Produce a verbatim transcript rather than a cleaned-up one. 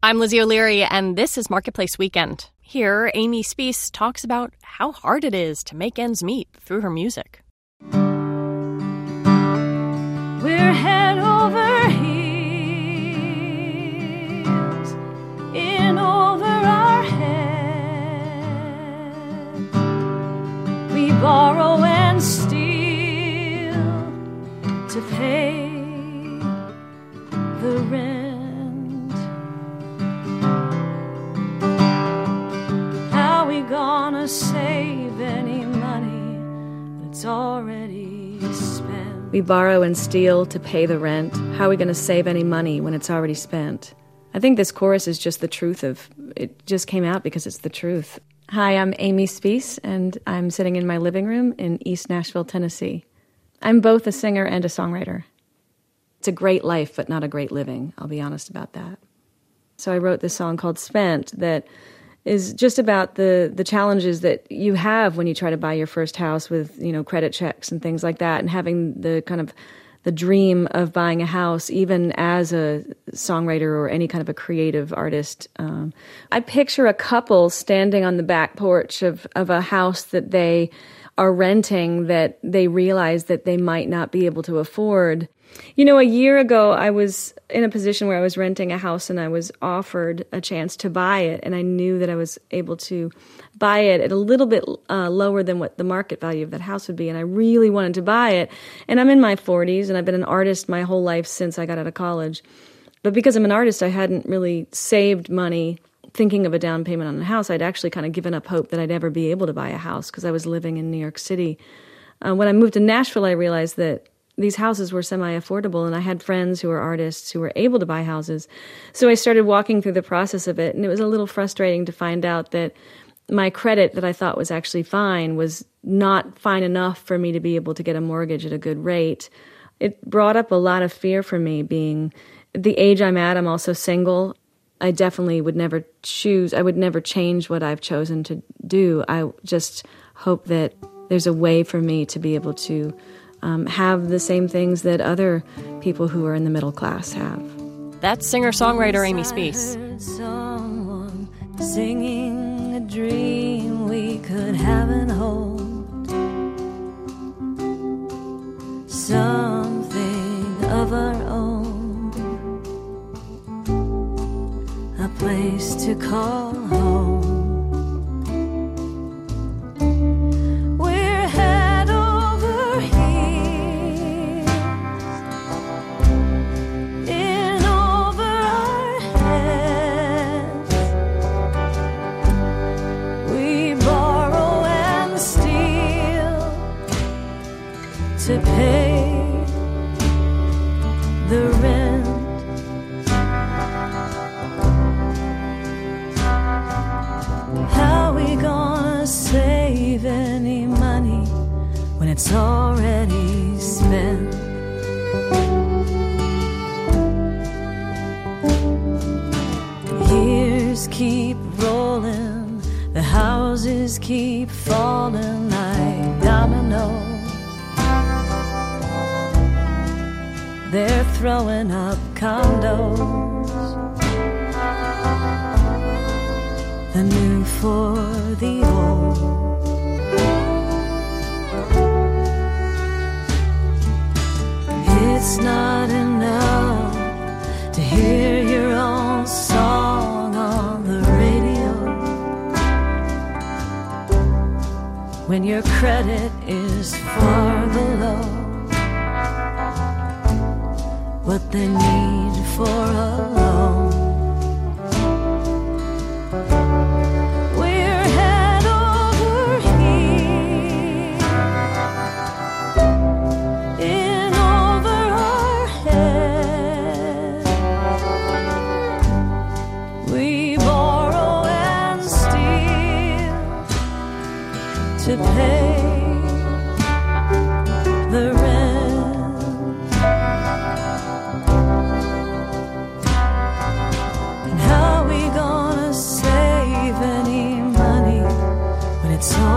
I'm Lizzie O'Leary, and this is Marketplace Weekend. Here, Amy Speace talks about how hard it is to make ends meet through her music. We're head over heels in over our heads. We borrow and steal to pay the rent. How we gonna save any money that's already spent? We borrow and steal to pay the rent. How are we going to save any money when it's already spent? I think this chorus is just the truth of, it just came out because it's the truth. Hi, I'm Amy Speace, and I'm sitting in my living room in East Nashville, Tennessee. I'm both a singer and a songwriter. It's a great life, but not a great living. I'll be honest about that. So I wrote this song called Spent that is just about the the challenges that you have when you try to buy your first house with, you know, credit checks and things like that, and having the kind of the dream of buying a house, even as a songwriter or any kind of a creative artist. Um, I picture a couple standing on the back porch of, of a house that they are renting that they realize that they might not be able to afford. You know, a year ago, I was in a position where I was renting a house and I was offered a chance to buy it, and I knew that I was able to buy it at a little bit uh, lower than what the market value of that house would be, and I really wanted to buy it. And I'm in my forties, and I've been an artist my whole life since I got out of college. But because I'm an artist, I hadn't really saved money thinking of a down payment on a house. I'd actually kind of given up hope that I'd ever be able to buy a house because I was living in New York City. Uh, when I moved to Nashville, I realized that these houses were semi-affordable, and I had friends who were artists who were able to buy houses. So I started walking through the process of it, and it was a little frustrating to find out that my credit that I thought was actually fine was not fine enough for me to be able to get a mortgage at a good rate. It brought up a lot of fear for me, being the age I'm at. I'm also single. I definitely would never choose, I would never change what I've chosen to do. I just hope that there's a way for me to be able to Um, have the same things that other people who are in the middle class have. That's singer-songwriter Amy Speace. Someone singing a dream we could have and hold. Something of our own. A place to call home. To pay the rent. How we gonna save any money when it's already spent? The years keep rolling, the houses keep falling like dominoes. They're throwing up condos, the new for the old. It's not enough to hear your own song on the radio when your credit is far below what they need for a loan. We're head over heels in over our heads. We borrow and steal to pay the rent. And how we gonna save any money when it's all